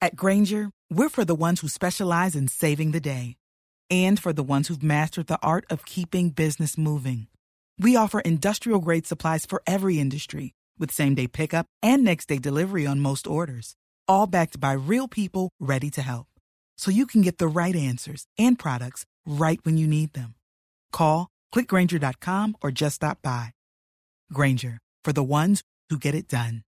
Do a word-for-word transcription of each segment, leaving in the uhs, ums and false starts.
At Grainger, we're for the ones who specialize in saving the day and for the ones who've mastered the art of keeping business moving. We offer industrial-grade supplies for every industry with same-day pickup and next-day delivery on most orders, all backed by real people ready to help. So you can get the right answers and products right when you need them. Call, click Grainger dot com, or just stop by. Grainger, for the ones who get it done.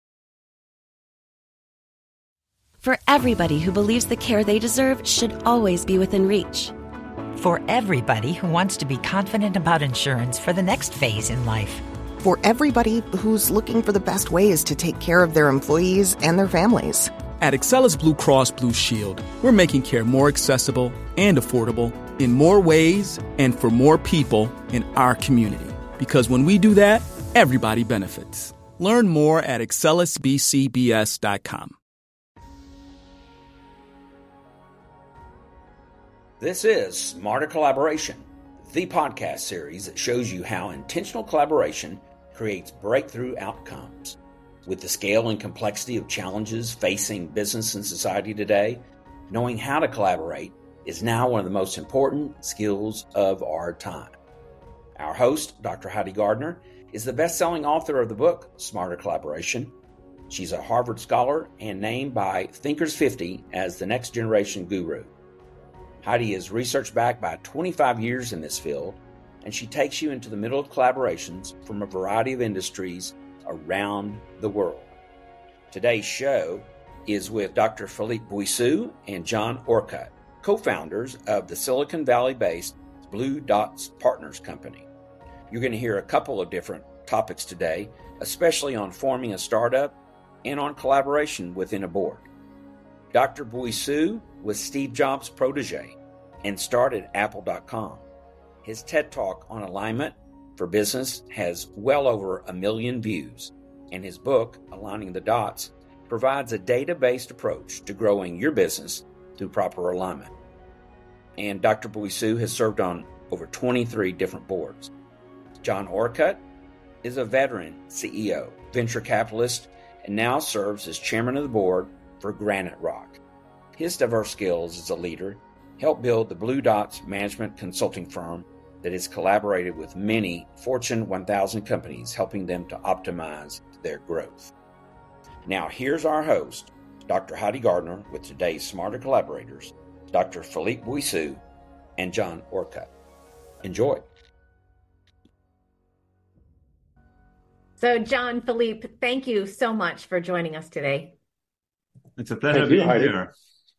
For everybody who believes the care they deserve should always be within reach. For everybody who wants to be confident about insurance for the next phase in life. For everybody who's looking for the best ways to take care of their employees and their families. At Excellus Blue Cross Blue Shield, we're making care more accessible and affordable in more ways and for more people in our community. Because when we do that, everybody benefits. Learn more at excellus b c b s dot com. This is Smarter Collaboration, the podcast series that shows you how intentional collaboration creates breakthrough outcomes. With the scale and complexity of challenges facing business and society today, knowing how to collaborate is now one of the most important skills of our time. Our host, Doctor Heidi Gardner, is the best-selling author of the book, Smarter Collaboration. She's a Harvard scholar and named by Thinkers fifty as the next generation guru. Heidi is research-backed by twenty-five years in this field, and she takes you into the middle of collaborations from a variety of industries around the world. Today's show is with Doctor Philippe Boissou and John Orcutt, co-founders of the Silicon Valley-based Blue Dots Partners Company. You're going to hear a couple of different topics today, especially on forming a startup and on collaboration within a board. Doctor Boissou was Steve Jobs' protege and started Apple dot com. His TED Talk on alignment for business has well over a million views, and his book, Aligning the Dots, provides a data-based approach to growing your business through proper alignment. And Doctor Boissou has served on over twenty-three different boards. John Orcutt is a veteran C E O, venture capitalist, and now serves as chairman of the board for Granite Rock. His diverse skills as a leader helped build the Blue Dots management consulting firm that has collaborated with many Fortune one thousand companies, helping them to optimize their growth. Now here's our host, Doctor Heidi Gardner, with today's Smarter Collaborators, Doctor Philippe Boissou and John Orcutt. Enjoy. So John, Philippe, thank you so much for joining us today. It's a pleasure being here.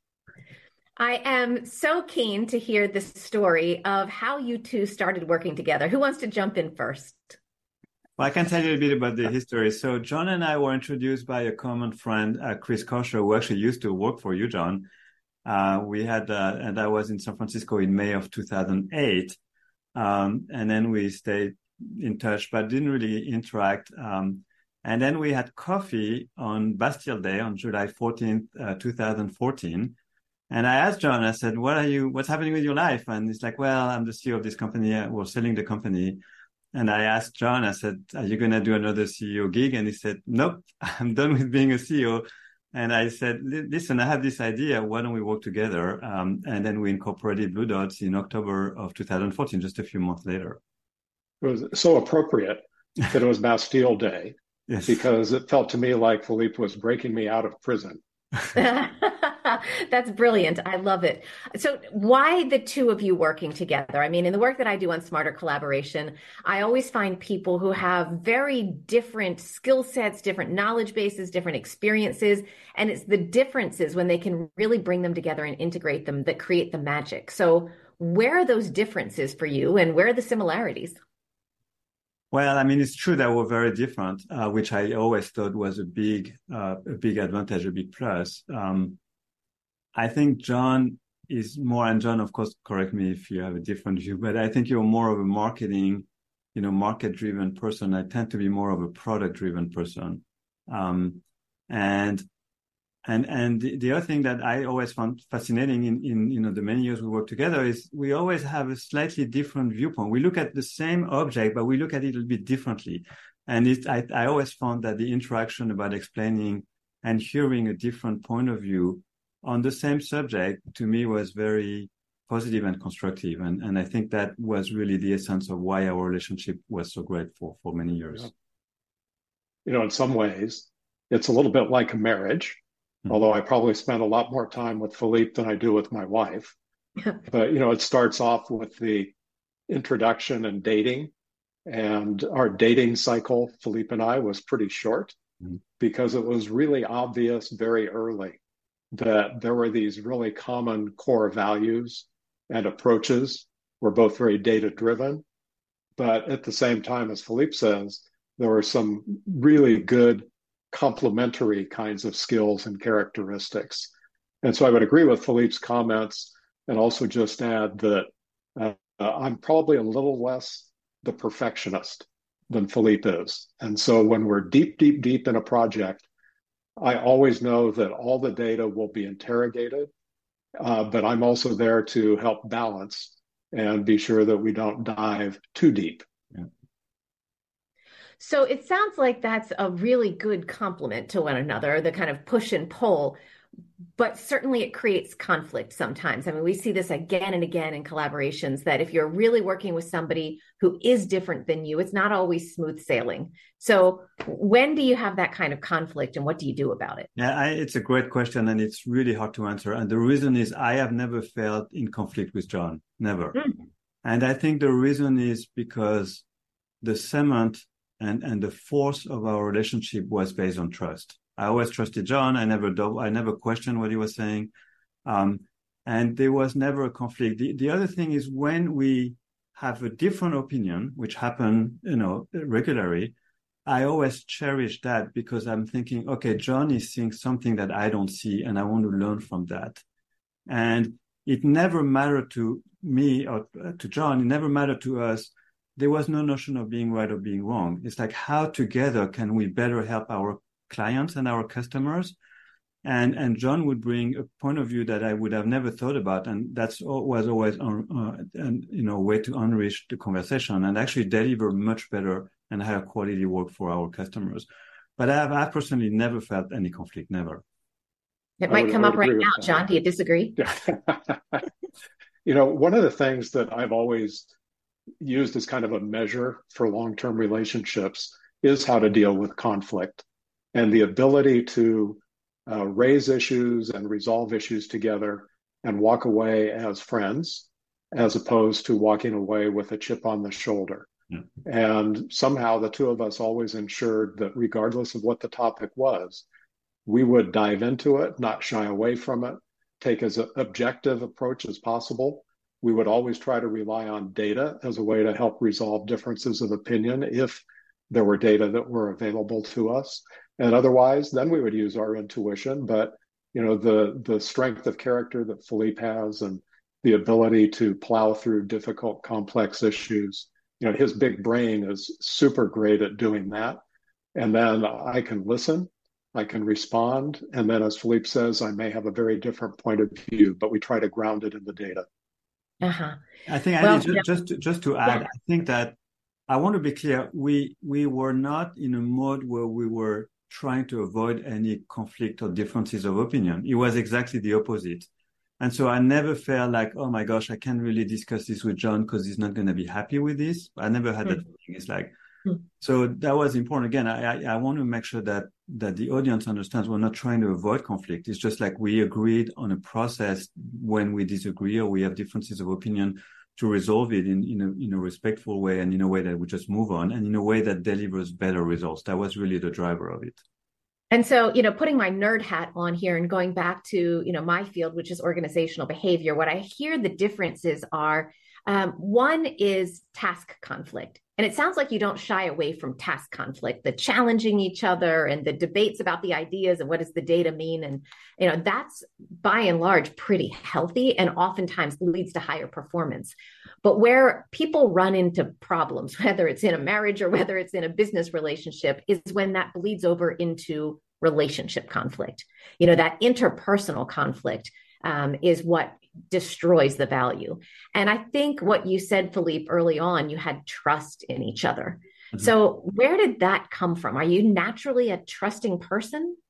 I am so keen to hear the story of how you two started working together. Who wants to jump in first? Well, I can tell you a bit about the history. So John and I were introduced by a common friend, uh, Chris Kosher, who actually used to work for you, John. Uh, we had, uh, and I was in San Francisco in May of two thousand eight. Um, and then we stayed in touch, but didn't really interact. Um, and then we had coffee on Bastille Day on July fourteenth, uh, two thousand fourteen. And I asked John, I said, what are you, what's happening with your life? And he's like, well, I'm the C E O of this company. We're selling the company. And I asked John, I said, are you going to do another C E O gig? And he said, nope, I'm done with being a C E O. And I said, listen, I have this idea. Why don't we work together? Um, and then we incorporated Blue Dots in October of two thousand fourteen, just a few months later. It was so appropriate that it was Bastille Day. Yes. Because it felt to me like Philippe was breaking me out of prison. That's brilliant. I love it. So why the two of you working together? I mean, in the work that I do on Smarter Collaboration, I always find people who have very different skill sets, different knowledge bases, different experiences. And it's the differences when they can really bring them together and integrate them that create the magic. So where are those differences for you and where are the similarities? Well, I mean, it's true that we're very different, uh, which I always thought was a big, uh, a big advantage, a big plus. Um, I think John is more, and John, of course, correct me if you have a different view, but I think you're more of a marketing, you know, market-driven person. I tend to be more of a product-driven person. Um, and and and the, the other thing that I always found fascinating in, in, you know, the many years we work together is we always have a slightly different viewpoint. We look at the same object, but we look at it a little bit differently. And it, I, I always found that the interaction about explaining and hearing a different point of view on the same subject, to me, was very positive and constructive. And, and I think that was really the essence of why our relationship was so great for, for many years. Yeah. You know, in some ways, it's a little bit like a marriage, mm-hmm. although I probably spend a lot more time with Philippe than I do with my wife. But, you know, it starts off with the introduction and dating. And our dating cycle, Philippe and I, was pretty short mm-hmm. because it was really obvious very early that there were these really common core values and approaches. We're both very data-driven. But at the same time, as Philippe says, there were some really good complementary kinds of skills and characteristics. And so I would agree with Philippe's comments and also just add that uh, I'm probably a little less the perfectionist than Philippe is. And so when we're deep, deep, deep in a project, I always know that all the data will be interrogated, uh, but I'm also there to help balance and be sure that we don't dive too deep. Yeah. So it sounds like that's a really good complement to one another, the kind of push and pull, but certainly it creates conflict sometimes. I mean, we see this again and again in collaborations, that if you're really working with somebody who is different than you, it's not always smooth sailing. So when do you have that kind of conflict and what do you do about it? Yeah, I, it's a great question and it's really hard to answer. And the reason is I have never felt in conflict with John, never. Mm. And I think the reason is because the cement and, and the force of our relationship was based on trust. I always trusted John. I never double, I never questioned what he was saying. Um, and there was never a conflict. The, the other thing is when we have a different opinion, which happen, you know, regularly, I always cherish that because I'm thinking, okay, John is seeing something that I don't see and I want to learn from that. And it never mattered to me or to John. It never mattered to us. There was no notion of being right or being wrong. It's like, how together can we better help our clients and our customers? And and John would bring a point of view that I would have never thought about, and that's was always on, uh, and you know, way to enrich the conversation and actually deliver much better and higher quality work for our customers. But I have I personally never felt any conflict, never. It might come up right now, John. Do you disagree? You know, one of the things that I've always used as kind of a measure for long-term relationships is how to deal with conflict. And the ability to uh, raise issues and resolve issues together and walk away as friends, as opposed to walking away with a chip on the shoulder. Yeah. And somehow the two of us always ensured that regardless of what the topic was, we would dive into it, not shy away from it, take as an objective approach as possible. We would always try to rely on data as a way to help resolve differences of opinion if there were data that were available to us. And otherwise, then we would use our intuition. But, you know, the the strength of character that Philippe has and the ability to plow through difficult, complex issues, you know, his big brain is super great at doing that. And then I can listen, I can respond. And then, as Philippe says, I may have a very different point of view, but we try to ground it in the data. Uh-huh. I think, well, Andy, just, just, to, just to add, yeah. I think that I want to be clear, we we were not in a mode where we were trying to avoid any conflict or differences of opinion. It was exactly the opposite. And so I never felt like, oh my gosh, I can't really discuss this with John because he's not going to be happy with this. I never had mm-hmm. that feeling. It's like, mm-hmm. so that was important. Again, I, I I want to make sure that that the audience understands we're not trying to avoid conflict. It's just like we agreed on a process when we disagree or we have differences of opinion to resolve it in, in, a, in a respectful way and in a way that we just move on and in a way that delivers better results. That was really the driver of it. And so, you know, putting my nerd hat on here and going back to, you know, my field, which is organizational behavior, what I hear the differences are, um, one is task conflict. And it sounds like you don't shy away from task conflict, the challenging each other and the debates about the ideas and what does the data mean. And, you know, that's by and large pretty healthy and oftentimes leads to higher performance. But where people run into problems, whether it's in a marriage or whether it's in a business relationship, is when that bleeds over into relationship conflict. You know, that interpersonal conflict um, is what destroys the value. And I think what you said, Philippe, early on, you had trust in each other. Mm-hmm. So where did that come from? Are you naturally a trusting person?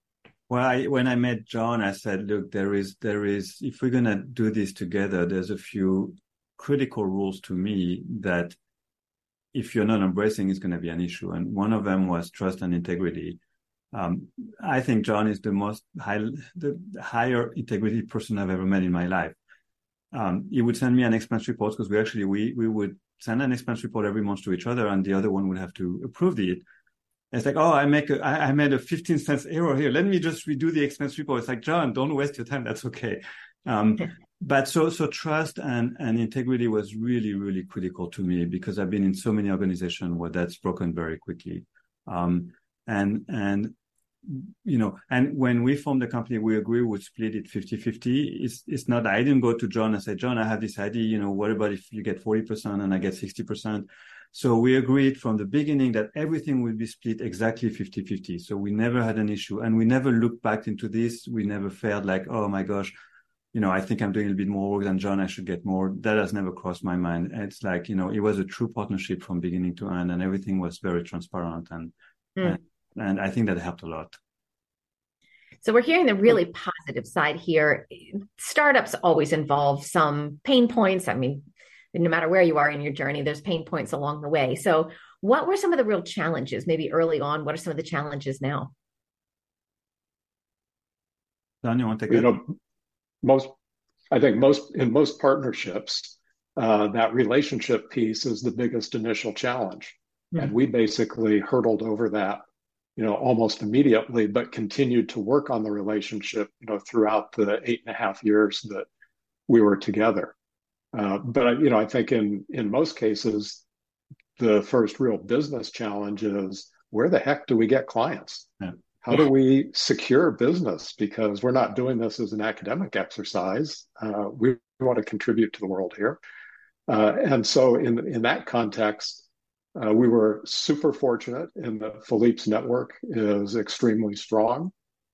Well, I, when I met John, I said, look, there is, there is, if we're going to do this together, there's a few critical rules to me that if you're not embracing, it's going to be an issue. And one of them was trust and integrity. Um, I think John is the most high, the higher integrity person I've ever met in my life. Um, he would send me an expense report because we actually, we, we would send an expense report every month to each other, and the other one would have to approve it. It's like, oh, I make a, I, I made a fifteen cents error here. Let me just redo the expense report. It's like, John, don't waste your time. That's okay. Um, but so, so trust and, and integrity was really, really critical to me because I've been in so many organizations where that's broken very quickly. Um, and, and, you know, and when we formed the company, we agreed we'd split it fifty-fifty. It's, it's not, I didn't go to John and say, John, I have this idea, you know, what about if you get forty percent and I get sixty percent? So we agreed from the beginning that everything would be split exactly fifty-fifty. So we never had an issue, and we never looked back into this. We never felt like, oh my gosh, you know, I think I'm doing a little bit more work than John. I should get more. That has never crossed my mind. It's like, you know, it was a true partnership from beginning to end, and everything was very transparent. And, mm. and, and I think that helped a lot. So we're hearing the really positive side here. Startups always involve some pain points. I mean, no matter where you are in your journey, there's pain points along the way. So what were some of the real challenges, maybe early on? What are some of the challenges now? Don, you want to take you it? know, most, I think most, in most partnerships, uh, that relationship piece is the biggest initial challenge. Mm-hmm. And we basically hurdled over that, you know, almost immediately, but continued to work on the relationship, you know, throughout the eight and a half years that we were together. Uh, but, you know, I think in, in most cases, the first real business challenge is where the heck do we get clients? Yeah. How yeah. do we secure business? Because we're not doing this as an academic exercise. Uh, we want to contribute to the world here. Uh, and so in, in that context, uh, we were super fortunate in that Philippe's network is extremely strong.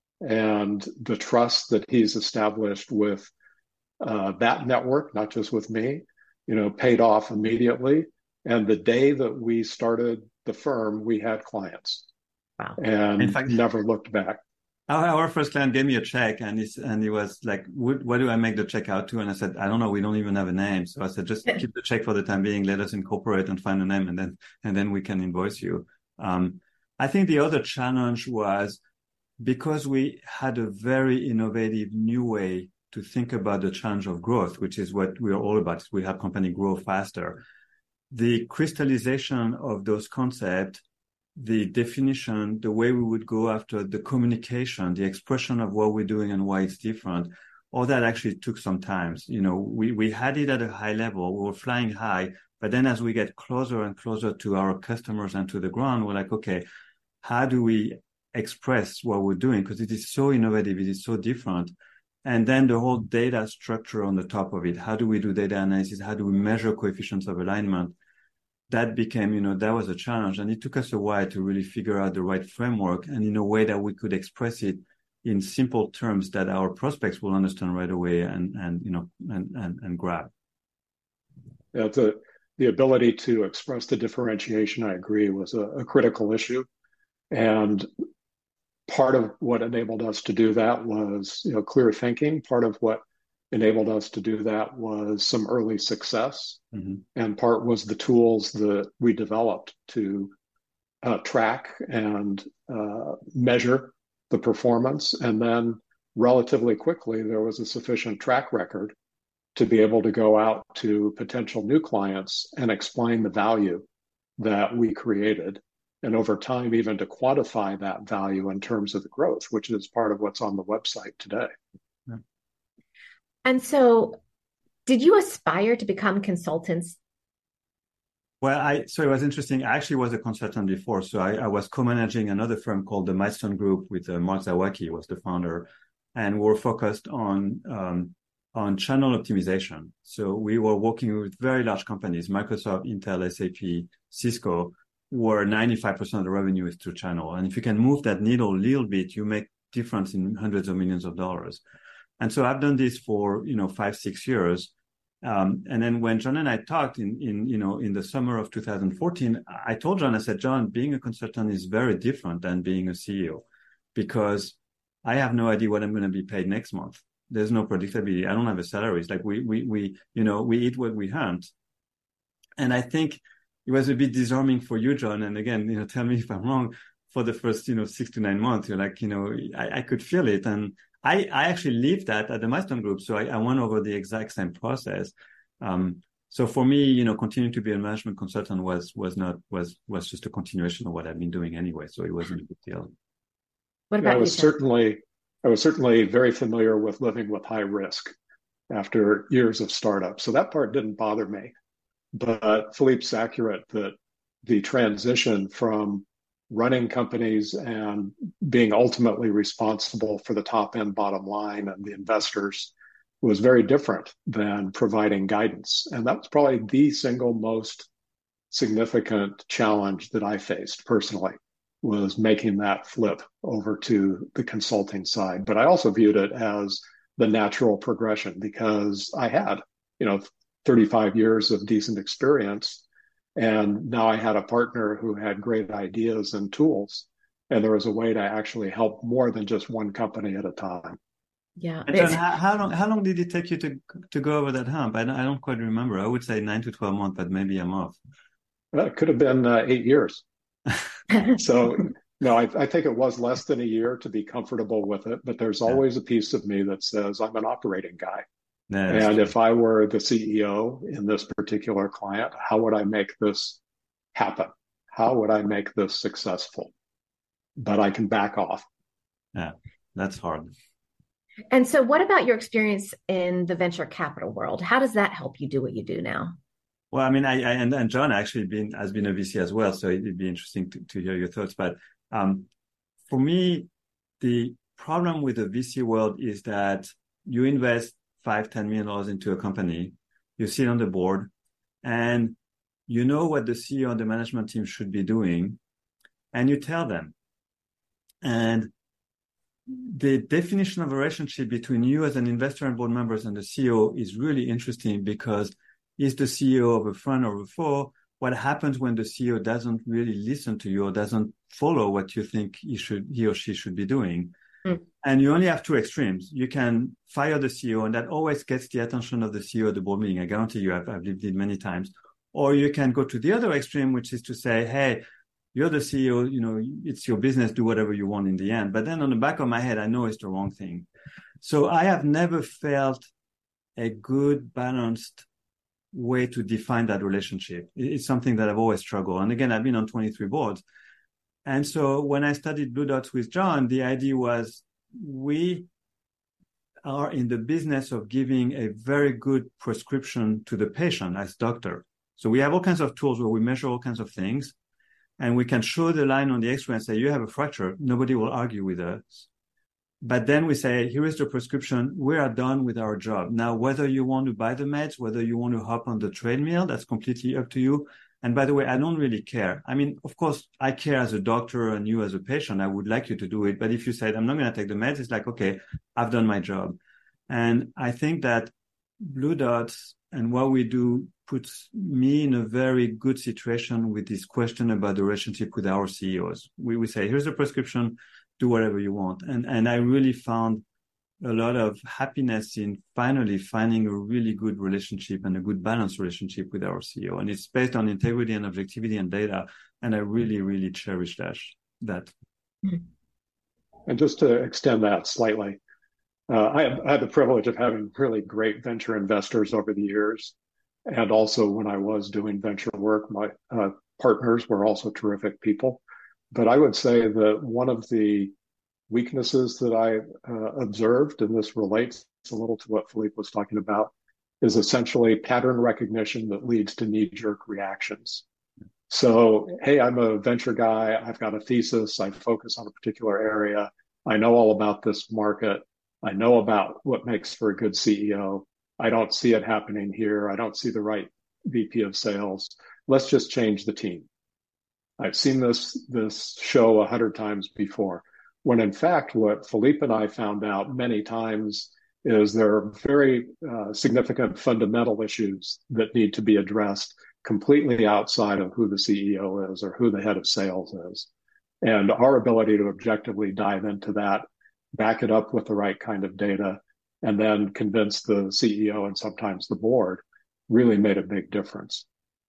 And the trust that he's established with Uh, that network, not just with me, you know, paid off immediately. And the day that we started the firm, we had clients. Wow. And in fact, never looked back. Our, our first client gave me a check, and he's, and he was like, what, what do I make the check out to? And I said, I don't know. We don't even have a name. So I said, just keep the check for the time being. Let us incorporate and find a name, and then, and then we can invoice you. Um, I think the other challenge was because we had a very innovative new way to think about the challenge of growth, which is what we are all about. We help company grow faster. The crystallization of those concepts, the definition, the way we would go after the communication, the expression of what we're doing and why it's different, all that actually took some time. You know, we, we had it at a high level. We were flying high, but then as we get closer and closer to our customers and to the ground, we're like, okay, how do we express what we're doing? Because it is so innovative. It is so different. And then the whole data structure on the top of it. How do we do data analysis? How do we measure coefficients of alignment? That became, you know, that was a challenge. And it took us a while to really figure out the right framework and in a way that we could express it in simple terms that our prospects will understand right away and, and you know, and, and, and grab. Yeah, the, the ability to express the differentiation, I agree, was a, a critical issue. And part of what enabled us to do that was, you know, clear thinking. Part of what enabled us to do that was some early success. Mm-hmm. And part was the tools that we developed to uh, track and uh, measure the performance. And then relatively quickly, there was a sufficient track record to be able to go out to potential new clients and explain the value that we created. And over time, even to quantify that value in terms of the growth, which is part of what's on the website today. Yeah. And so did you aspire to become consultants? Well, I so it was interesting. I actually was a consultant before. So I, I was co-managing another firm called the Milestone Group with uh, Mark Zawacki, was the founder. And we were focused on um, on channel optimization. So we were working with very large companies, Microsoft, Intel, S A P, Cisco, where ninety-five percent of the revenue is through channel. And if you can move that needle a little bit, you make difference in hundreds of millions of dollars. And so I've done this for, you know, five, six years. Um, and then when John and I talked in, in, you know, in the summer of two thousand fourteen, I told John, I said, John, being a consultant is very different than being a C E O, because I have no idea what I'm going to be paid next month. There's no predictability. I don't have a salary. It's like we, we, we, you know, we eat what we hunt. And I think it was a bit disarming for you, John. And again, you know, tell me if I'm wrong. For the first, you know, six to nine months, you're like, you know, I, I could feel it. And I, I actually lived that at the Milestone Group. So I, I went over the exact same process. Um, so for me, you know, continuing to be a management consultant was, was not, was, was just a continuation of what I've been doing anyway. So it wasn't a big deal. What about I you, was John? certainly, I was certainly very familiar with living with high risk after years of startup. So that part didn't bother me. But Philippe's accurate that the transition from running companies and being ultimately responsible for the top end bottom line and the investors was very different than providing guidance. And that was probably the single most significant challenge that I faced personally, was making that flip over to the consulting side. But I also viewed it as the natural progression because I had, you know, thirty-five years of decent experience. And now I had a partner who had great ideas and tools. And there was a way to actually help more than just one company at a time. Yeah. And John, how, how long how long did it take you to to go over that hump? I don't, I don't quite remember. I would say nine to twelve months, but maybe I'm off. Well, it could have been uh, eight years. So, no, I, I think it was less than a year to be comfortable with it. But there's always yeah. a piece of me that says I'm an operating guy. No, and true. If I were the C E O in this particular client, how would I make this happen? How would I make this successful? But I can back off. Yeah, that's hard. And so what about your experience in the venture capital world? How does that help you do what you do now? Well, I mean, I, I and, and John actually been has been a V C as well, so it'd be interesting to, to hear your thoughts. But um, for me, the problem with the V C world is that you invest five, ten million dollars into a company, you sit on the board, and you know what the C E O and the management team should be doing, and you tell them. And the definition of a relationship between you as an investor and board members and the C E O is really interesting because is the C E O of a friend or a foe? What happens when the C E O doesn't really listen to you or doesn't follow what you think he should, he or she should be doing? Mm. And you only have two extremes. You can fire the C E O, and that always gets the attention of the C E O at the board meeting. I guarantee you, I've, I've lived it many times. Or you can go to the other extreme, which is to say, hey, you're the C E O, you know, it's your business, do whatever you want in the end. But then on the back of my head, I know it's the wrong thing. So I have never felt a good, balanced way to define that relationship. It's something that I've always struggled. And again, I've been on twenty-three boards. And so when I studied Blue Dots with John, the idea was we are in the business of giving a very good prescription to the patient as doctor. So we have all kinds of tools where we measure all kinds of things, and we can show the line on the X-ray and say, you have a fracture. Nobody will argue with us. But then we say, here is the prescription. We are done with our job. Now, whether you want to buy the meds, whether you want to hop on the treadmill, that's completely up to you. And by the way, I don't really care. I mean, of course, I care as a doctor and you as a patient. I would like you to do it. But if you said, I'm not going to take the meds, it's like, okay, I've done my job. And I think that Blue Dots and what we do puts me in a very good situation with this question about the relationship with our C E Os. We, we say, here's the prescription, do whatever you want. And, and I really found a lot of happiness in finally finding a really good relationship and a good balanced relationship with our C E O. And it's based on integrity and objectivity and data. And I really, really cherish that. that. And just to extend that slightly, uh, I, have, I had the privilege of having really great venture investors over the years. And also when I was doing venture work, my uh, partners were also terrific people. But I would say that one of the weaknesses that I uh, observed, and this relates a little to what Philippe was talking about, is essentially pattern recognition that leads to knee-jerk reactions. So, hey, I'm a venture guy. I've got a thesis. I focus on a particular area. I know all about this market. I know about what makes for a good C E O. I don't see it happening here. I don't see the right V P of sales. Let's just change the team. I've seen this, this show a hundred times before. When in fact, what Philippe and I found out many times is there are very uh, significant fundamental issues that need to be addressed completely outside of who the C E O is or who the head of sales is. And our ability to objectively dive into that back it up with the right kind of data, and then convince the C E O and sometimes the board really made a big difference.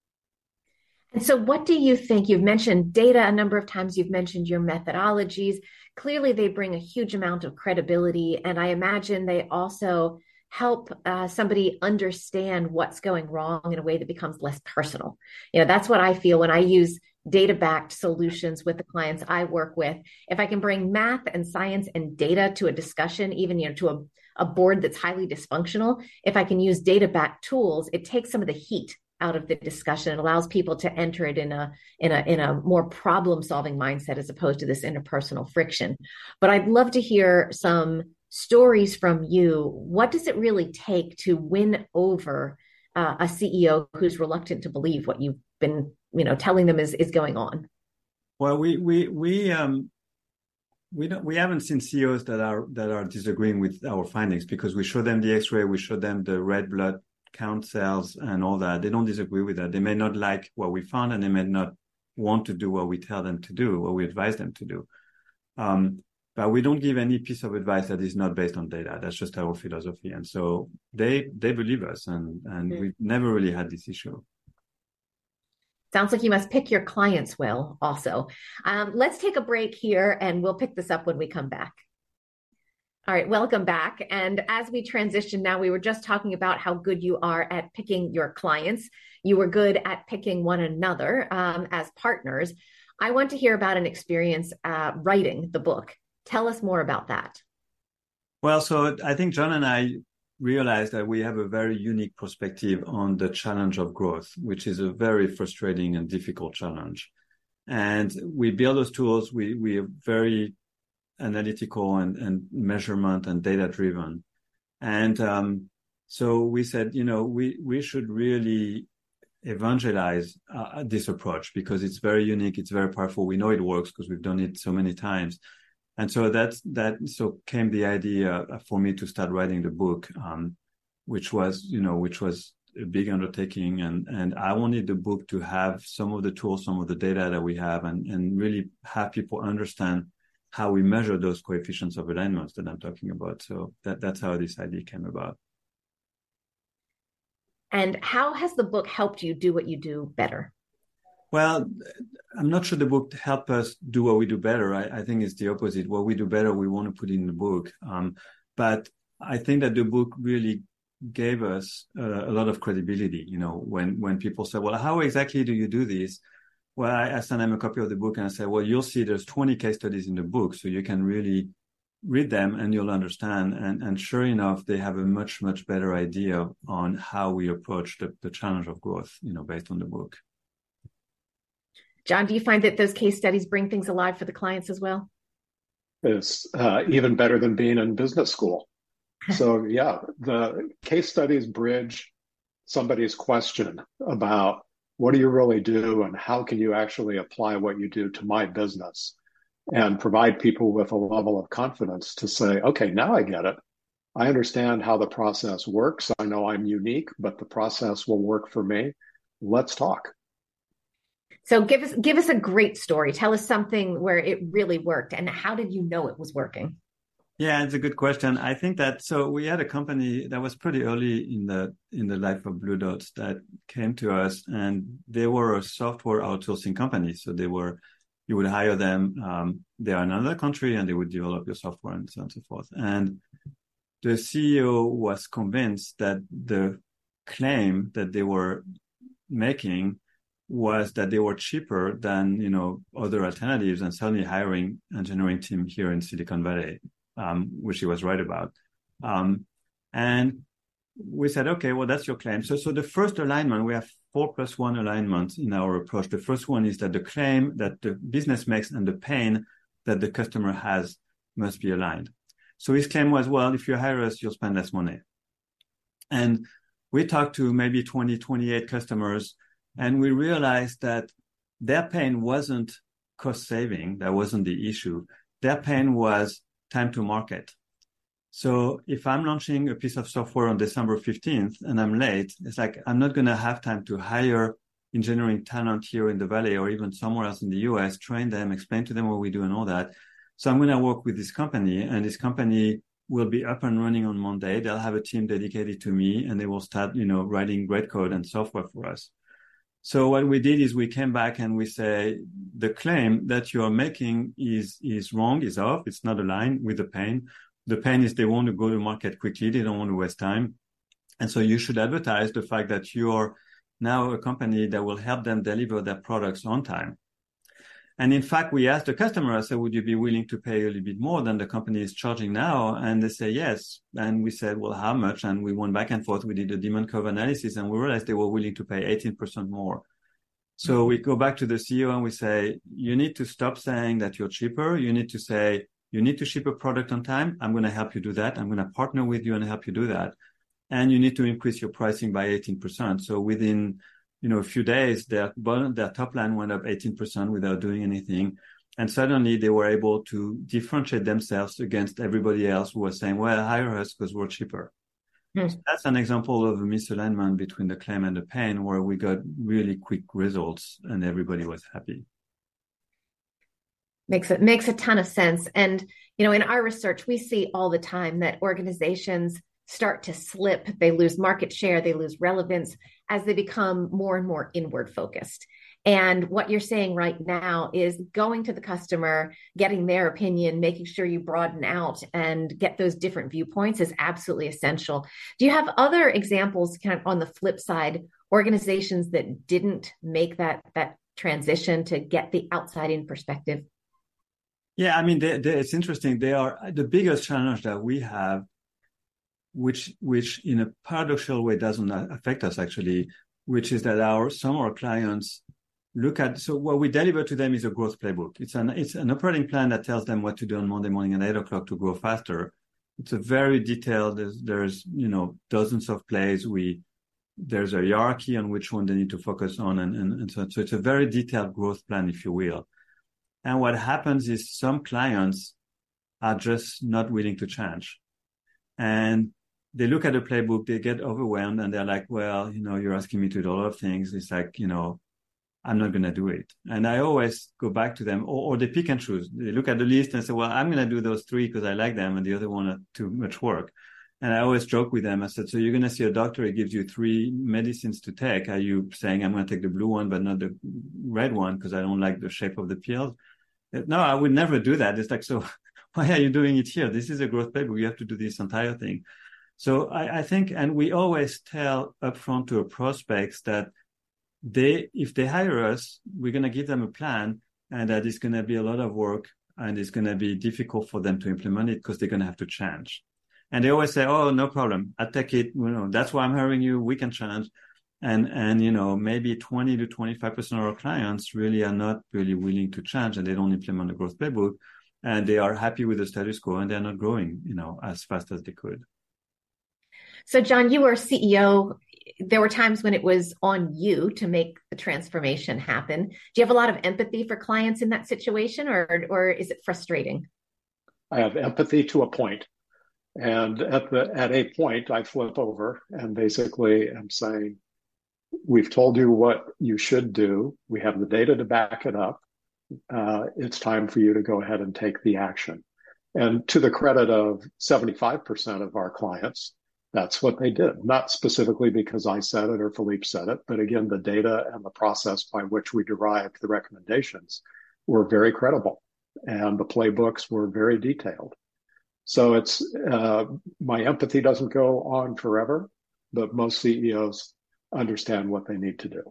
And so what do you think? You've mentioned data a number of times. You've mentioned your methodologies. Clearly, they bring a huge amount of credibility. And I imagine they also help uh, somebody understand what's going wrong in a way that becomes less personal. You know, that's what I feel when I use data-backed solutions with the clients I work with. If I can bring math and science and data to a discussion, even, you know, to a, a board that's highly dysfunctional, if I can use data-backed tools, it takes some of the heat out of the discussion. It allows people to enter it in a in a in a more problem-solving mindset as opposed to this interpersonal friction. But I'd love to hear some stories from you. What does it really take to win over uh, a C E O who's reluctant to believe what you've been, you know, telling them is is going on? Well, we we we um we don't we haven't seen C E Os that are that are disagreeing with our findings, because we show them the X-ray, we show them the red blood count cells and all that. They don't disagree with that. They may not like what we found, and they may not want to do what we tell them to do, what we advise them to do. Um, but we don't give any piece of advice that is not based on data. That's just our philosophy. And so they they believe us, and, and mm-hmm. we've never really had this issue. Sounds like you must pick your clients well also. Um, let's take a break here, and we'll pick this up when we come back. All right, welcome back. And as we transition now, we were just talking about how good you are at picking your clients. You were good at picking one another um, as partners. I want to hear about an experience uh, writing the book. Tell us more about that. Well, so I think John and I realized that we have a very unique perspective on the challenge of growth, which is a very frustrating and difficult challenge. And we build those tools. We, we are very analytical and, and measurement and data driven. And um, so we said, you know, we, we should really evangelize uh, this approach, because it's very unique. It's very powerful. We know it works because we've done it so many times. And so that's, that, so came the idea for me to start writing the book, um, which was, you know, which was a big undertaking. And, and I wanted the book to have some of the tools, some of the data that we have, and, and really have people understand how we measure those coefficients of alignments that I'm talking about. So that, that's how this idea came about. And how has the book helped you do what you do better? Well, I'm not sure the book helped us do what we do better. I, I think it's the opposite. What we do better, we want to put in the book. Um, but I think that the book really gave us uh, a lot of credibility. You know, when, when people say, well, how exactly do you do this? Well, I, I sent them a copy of the book and I said, well, you'll see there's twenty case studies in the book, so you can really read them and you'll understand. And, and sure enough, they have a much, much better idea on how we approach the, the challenge of growth, you know, based on the book. John, do you find that those case studies bring things alive for the clients as well? It's uh, even better than being in business school. So yeah, the case studies bridge somebody's question about what do you really do and how can you actually apply what you do to my business, and provide people with a level of confidence to say, okay, now I get it. I understand how the process works. I know I'm unique, but the process will work for me. Let's talk. So give us give us a great story. Tell us something where it really worked, and how did you know it was working? Yeah, it's a good question. I think that, so we had a company that was pretty early in the in the life of Blue Dots that came to us, and they were a software outsourcing company. So they were, you would hire them, um, they are in another country, and they would develop your software and so on and so forth. And the C E O was convinced that the claim that they were making was that they were cheaper than, you know, other alternatives, and suddenly hiring engineering team here in Silicon Valley, um, which he was right about. Um, and we said, okay, well, that's your claim. So, so the first alignment, we have four plus one alignment in our approach. The first one is that the claim that the business makes and the pain that the customer has must be aligned. So his claim was, well, if you hire us, you'll spend less money. And we talked to maybe twenty, twenty-eight customers, and we realized that their pain wasn't cost saving. That wasn't the issue. Their pain was time to market. So if I'm launching a piece of software on December fifteenth and I'm late, it's like I'm not going to have time to hire engineering talent here in the Valley or even somewhere else in the U S, train them, explain to them what we do and all that. So I'm going to work with this company, and this company will be up and running on Monday. They'll have a team dedicated to me, and they will start, you know, writing great code and software for us. So what we did is we came back and we say, the claim that you are making is, is wrong, is off. It's not aligned with the pain. The pain is they want to go to market quickly. They don't want to waste time. And so you should advertise the fact that you're now a company that will help them deliver their products on time. And in fact, we asked the customer, I said, would you be willing to pay a little bit more than the company is charging now? And they say, yes. And we said, well, how much? And we went back and forth. We did a demand curve analysis, and we realized they were willing to pay eighteen percent more. So mm-hmm. we go back to the C E O and we say, you need to stop saying that you're cheaper. You need to say, you need to ship a product on time. I'm going to help you do that. I'm going to partner with you and help you do that. And you need to increase your pricing by eighteen percent. So within you know, a few days, their their top line went up eighteen percent without doing anything. And suddenly they were able to differentiate themselves against everybody else who was saying, well, hire us because we're cheaper. Hmm. So that's an example of a misalignment between the claim and the pain, where we got really quick results and everybody was happy. Makes it makes a ton of sense. And, you know, in our research, we see all the time that organizations start to slip. They lose market share, they lose relevance as they become more and more inward focused. And what you're saying right now is going to the customer, getting their opinion, making sure you broaden out and get those different viewpoints is absolutely essential. Do you have other examples kind of on the flip side, organizations that didn't make that, that transition to get the outside in perspective? Yeah, I mean, they, they, it's interesting. They are the biggest challenge that we have, which which in a paradoxical way doesn't affect us actually, which is that our some of our clients look at, so what we deliver to them is a growth playbook. It's an it's an operating plan that tells them what to do on Monday morning at eight o'clock to grow faster. It's a very detailed, there's, there's you know, dozens of plays. We there's a hierarchy on which one they need to focus on. And, and, and so, so it's a very detailed growth plan, if you will. And what happens is some clients are just not willing to change. And they look at the playbook, they get overwhelmed, and they're like, well, you know, you're asking me to do a lot of things. It's like, you know, I'm not going to do it. And I always go back to them, or, or they pick and choose. They look at the list and say, well, I'm going to do those three because I like them, and the other one are too much work. And I always joke with them. I said, so you're going to see a doctor, he gives you three medicines to take. Are you saying I'm going to take the blue one, but not the red one because I don't like the shape of the pills? No, I would never do that. It's like, so why are you doing it here? This is a growth playbook. You have to do this entire thing. So I, I think, and we always tell upfront to our prospects that they, if they hire us, we're going to give them a plan, and that it's going to be a lot of work, and it's going to be difficult for them to implement it because they're going to have to change. And they always say, oh, no problem. I take it. You know, that's why I'm hiring you. We can change. And, and, you know, maybe twenty to twenty-five percent of our clients really are not really willing to change, and they don't implement the growth playbook, and they are happy with the status quo, and they're not growing, you know, as fast as they could. So, John, you were C E O. There were times when it was on you to make the transformation happen. Do you have a lot of empathy for clients in that situation, or, or is it frustrating? I have empathy to a point. And at the at a point, I flip over and basically am saying, we've told you what you should do. We have the data to back it up. Uh, it's time for you to go ahead and take the action. And to the credit of seventy-five percent of our clients, that's what they did. Not specifically because I said it or Philippe said it, but again, the data and the process by which we derived the recommendations were very credible, and the playbooks were very detailed. So it's uh, my empathy doesn't go on forever, but most C E Os understand what they need to do.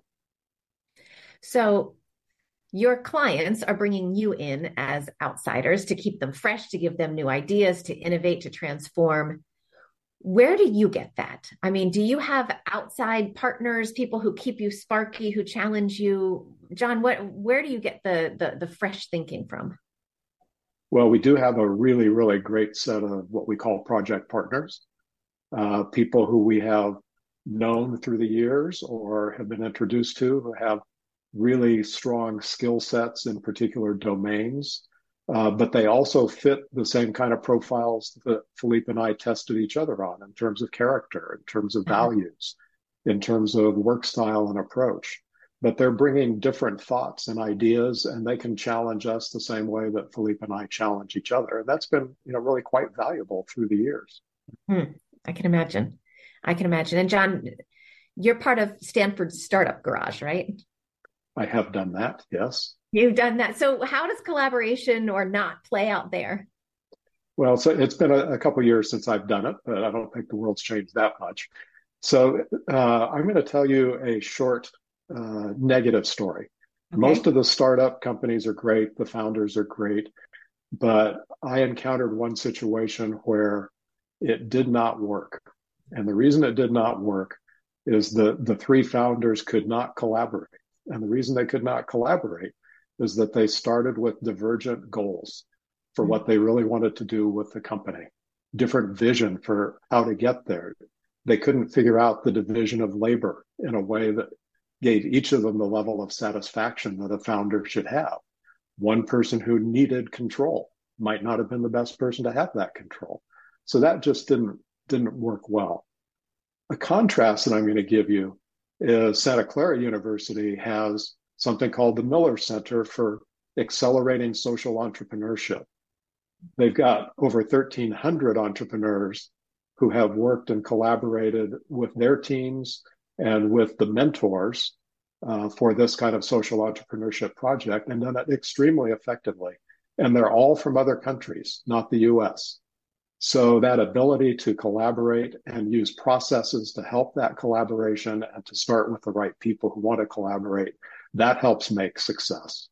So your clients are bringing you in as outsiders to keep them fresh, to give them new ideas, to innovate, to transform. Where do you get that? I mean, do you have outside partners, people who keep you sparky, who challenge you? John, what, where do you get the, the, the fresh thinking from? Well, we do have a really, really great set of what we call project partners, uh, people who we have known through the years or have been introduced to, who have really strong skill sets in particular domains. Uh, but they also fit the same kind of profiles that Philippe and I tested each other on in terms of character, in terms of values, in terms of work style and approach. but they're bringing different thoughts and ideas, and they can challenge us the same way that Philippe and I challenge each other. And that's been, you know, really quite valuable through the years. Hmm. I can imagine. I can imagine. And John, you're part of Stanford's Startup Garage, right? I have done that, yes. You've done that. So how does collaboration or not play out there? Well, so it's been a, a couple of years since I've done it, but I don't think the world's changed that much. So uh, I'm going to tell you a short uh, negative story. Okay. Most of the startup companies are great. The founders are great. But I encountered one situation where it did not work. And the reason it did not work is that the three founders could not collaborate. And the reason they could not collaborate is that they started with divergent goals for what they really wanted to do with the company, different vision for how to get there. They couldn't figure out the division of labor in a way that gave each of them the level of satisfaction that a founder should have. One person who needed control might not have been the best person to have that control. So that just didn't, didn't work well. A contrast that I'm going to give you is Santa Clara University has something called the Miller Center for Accelerating Social Entrepreneurship. They've got over thirteen hundred entrepreneurs who have worked and collaborated with their teams and with the mentors uh, for this kind of social entrepreneurship project, and done it extremely effectively. And they're all from other countries, not the U S. So that ability to collaborate and use processes to help that collaboration and to start with the right people who want to collaborate, that helps make success.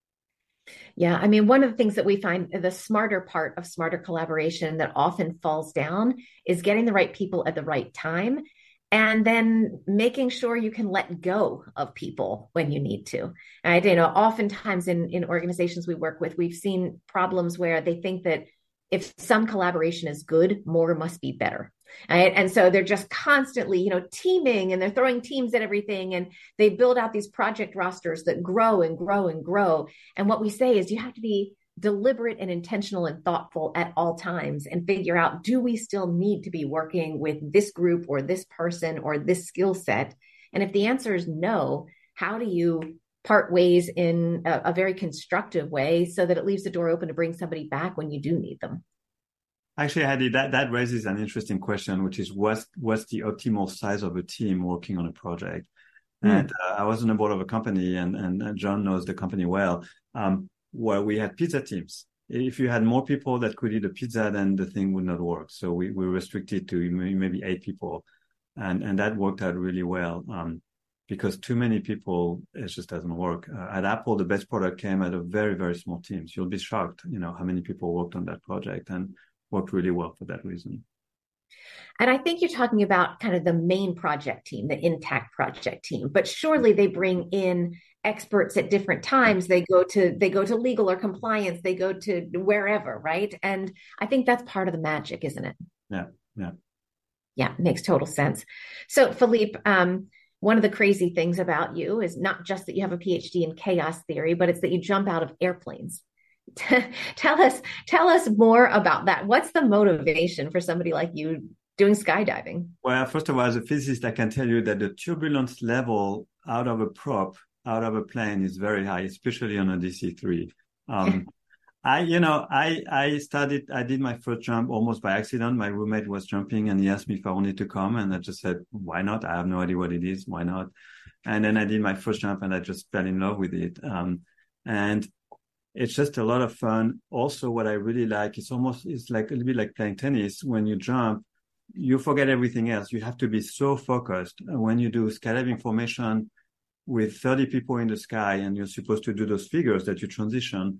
Yeah, I mean, one of the things that we find the smarter part of smarter collaboration that often falls down is getting the right people at the right time, and then making sure you can let go of people when you need to. And I, you know, oftentimes in, in organizations we work with, we've seen problems where they think that if some collaboration is good, more must be better. Right? And so they're just constantly, you know, teaming, and they're throwing teams at everything. And they build out these project rosters that grow and grow and grow. And what we say is you have to be deliberate and intentional and thoughtful at all times and figure out, do we still need to be working with this group or this person or this skill set? And if the answer is no, how do you part ways in a, a very constructive way so that it leaves the door open to bring somebody back when you do need them? Actually, Heidi, that, that raises an interesting question, which is what's, what's the optimal size of a team working on a project? Mm. And uh, I was on the board of a company, and, and John knows the company well, um, where we had pizza teams. If you had more people that could eat a pizza, then the thing would not work. So we, we restricted to maybe eight people. And, and that worked out really well. Um, because too many people, it just doesn't work. Uh, at Apple, the best product came out of very, very small teams. You'll be shocked, you know, how many people worked on that project, and worked really well for that reason. And I think you're talking about kind of the main project team, the Intact project team, but surely they bring in experts at different times. They go to, they go to legal or compliance, they go to wherever, right? And I think that's part of the magic, isn't it? Yeah, yeah. Yeah, makes total sense. So Philippe, um, one of the crazy things about you is not just that you have a P H D in chaos theory, but it's that you jump out of airplanes. tell us, tell us more about that. What's the motivation for somebody like you doing skydiving? Well, first of all, as a physicist, I can tell you that the turbulence level out of a prop, out of a plane, is very high, especially on a D C three. Um, I, you know, I, I started, I did my first jump almost by accident. My roommate was jumping and he asked me if I wanted to come, and I just said, why not? I have no idea what it is. Why not? And then I did my first jump and I just fell in love with it. Um, and it's just a lot of fun. Also, what I really like, it's almost, it's like a little bit like playing tennis. When you jump, you forget everything else. You have to be so focused. When you do skydiving formation with thirty people in the sky and you're supposed to do those figures that you transition,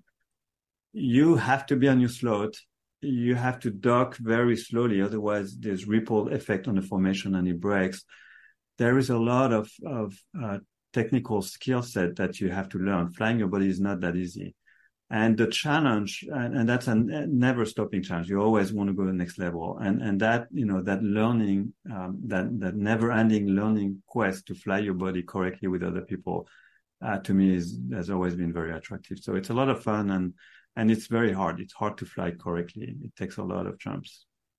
you have to be on your slot. You have to dock very slowly. Otherwise, there's ripple effect on the formation and it breaks. There is a lot of, of uh, technical skill set that you have to learn. Flying your body is not that easy. And the challenge, and, and that's a never stopping challenge. You always want to go to the next level. And, and that, you know, that learning, um, that, that never ending learning quest to fly your body correctly with other people, uh, to me is, has always been very attractive. So it's a lot of fun, and, and it's very hard. It's hard to fly correctly. It takes a lot of jumps.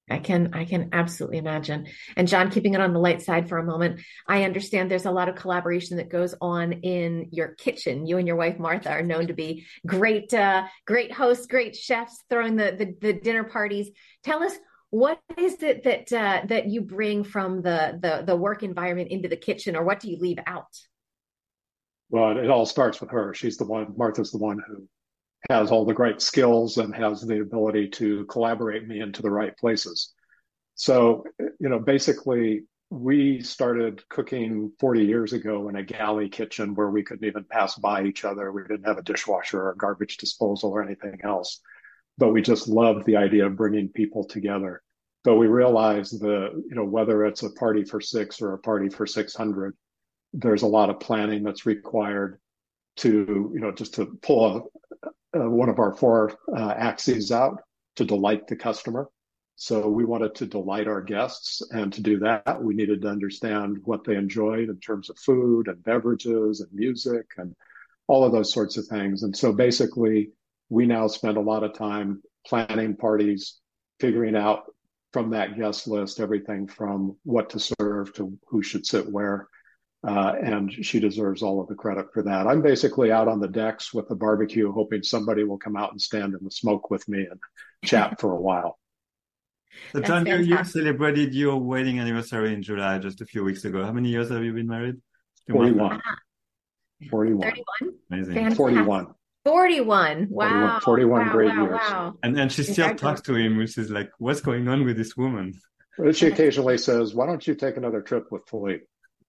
I can I can absolutely imagine. And John, keeping it on the light side for a moment, I understand there's a lot of collaboration that goes on in your kitchen. You and your wife Martha are known to be great uh, great hosts, great chefs, throwing the, the the dinner parties. Tell us, what is it that uh, that you bring from the, the the work environment into the kitchen, or what do you leave out? Well, it all starts with her. She's the one, Martha's the one who has all the great skills and has the ability to collaborate me into the right places. So, you know, basically, we started cooking forty years ago in a galley kitchen where we couldn't even pass by each other. We didn't have a dishwasher or garbage disposal or anything else, but we just loved the idea of bringing people together. But we realized the, you know, whether it's a party for six or a party for six hundred, there's a lot of planning that's required to, you know, just to pull a, Uh, one of our four uh, axes out to delight the customer. So we wanted to delight our guests, and to do that, we needed to understand what they enjoyed in terms of food and beverages and music and all of those sorts of things. And so basically, we now spend a lot of time planning parties, figuring out from that guest list everything from what to serve to who should sit where. Uh, and she deserves all of the credit for that. I'm basically out on the decks with the barbecue, hoping somebody will come out and stand in the smoke with me and chat for a while. So, John, you, you celebrated your wedding anniversary in July just a few weeks ago. How many years have you been married? forty-one. forty-one. thirty-one? Amazing. Fantastic. forty-one. forty-one. Wow. forty-one, forty-one wow, great wow, years. Wow. And and she still talks to him, which is like, what's going on with this woman? She occasionally says, why don't you take another trip with Philippe?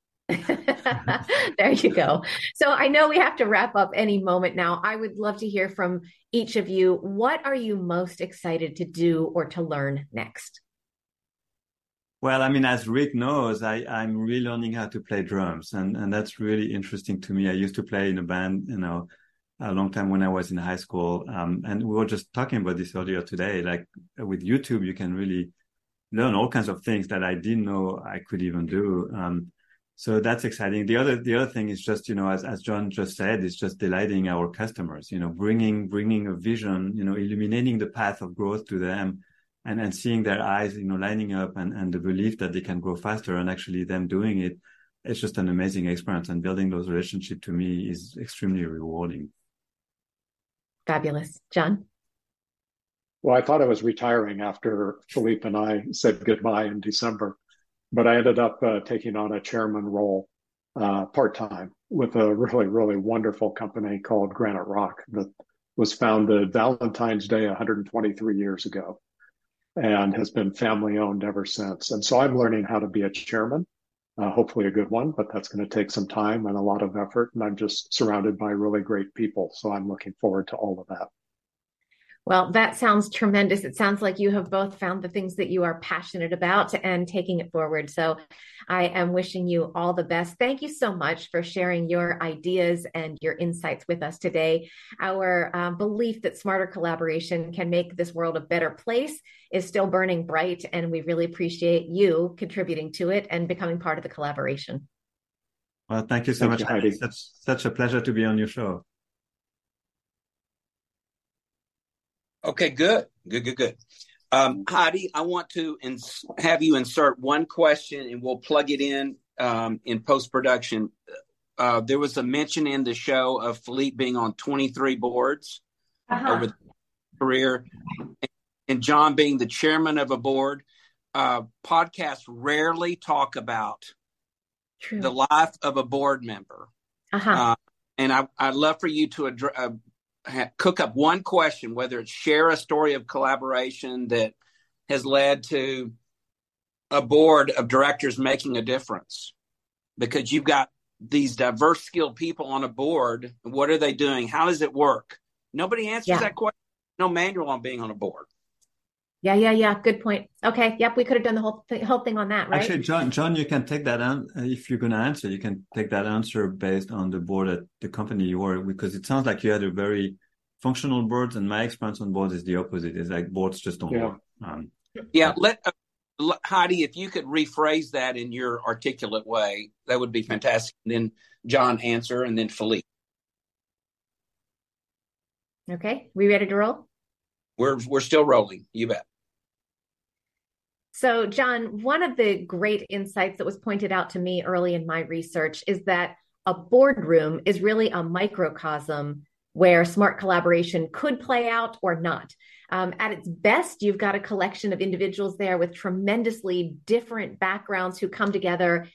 There you go. So I know we have to wrap up any moment now. I would love to hear from each of you. What are you most excited to do or to learn next? Well, I mean, as Rick knows, I, I'm relearning how to play drums, and, and that's really interesting to me. I used to play in a band, you know, a long time when I was in high school. Um, and we were just talking about this earlier today. Like with YouTube, you can really learn all kinds of things that I didn't know I could even do. Um, So that's exciting. The other, the other thing is just, you know, as, as John just said, it's just delighting our customers, you know, bringing, bringing a vision, you know, illuminating the path of growth to them, and, and seeing their eyes, you know, lining up, and, and the belief that they can grow faster, and actually them doing it. It's just an amazing experience, and building those relationships to me is extremely rewarding. Fabulous. John? Well, I thought I was retiring after Philippe and I said goodbye in December. But I ended up uh, taking on a chairman role uh, part-time with a really, really wonderful company called Granite Rock that was founded Valentine's Day one hundred twenty-three years ago and has been family-owned ever since. And so I'm learning how to be a chairman, uh, hopefully a good one, but that's going to take some time and a lot of effort. And I'm just surrounded by really great people. So I'm looking forward to all of that. Well, that sounds tremendous. It sounds like you have both found the things that you are passionate about and taking it forward. So I am wishing you all the best. Thank you so much for sharing your ideas and your insights with us today. Our uh, belief that smarter collaboration can make this world a better place is still burning bright, and we really appreciate you contributing to it and becoming part of the collaboration. Well, thank you so thank much, you, Heidi. Heidi. Such, such a pleasure to be on your show. Okay, good, good, good, good. Um, Heidi, I want to ins- have you insert one question, and we'll plug it in um, in post-production. Uh, there was a mention in the show of Philippe being on twenty-three boards uh-huh. over the career, and John being the chairman of a board. Uh, podcasts rarely talk about True. the life of a board member. Uh-huh. Uh, and I, I'd love for you to address uh, cook up one question, whether it's share a story of collaboration that has led to a board of directors making a difference, because you've got these diverse skilled people on a board. What are they doing? How does it work? Nobody answers yeah. that question. No manual on being on a board. Yeah, yeah, yeah. Good point. Okay. Yep. We could have done the whole th- whole thing on that, right? Actually, John, John, you can take that on if you're going to answer. You can take that answer based on the board at the company you were, because it sounds like you had a very functional board, and my experience on boards is the opposite. It's like boards just don't yeah. work. Um, yeah. Let uh, Heidi, if you could rephrase that in your articulate way, that would be fantastic. And then John answer, and then Philippe. Okay. We ready to roll? We're we're still rolling. You bet. So, John, one of the great insights that was pointed out to me early in my research is that a boardroom is really a microcosm where smart collaboration could play out or not. Um, at its best, you've got a collection of individuals there with tremendously different backgrounds who come together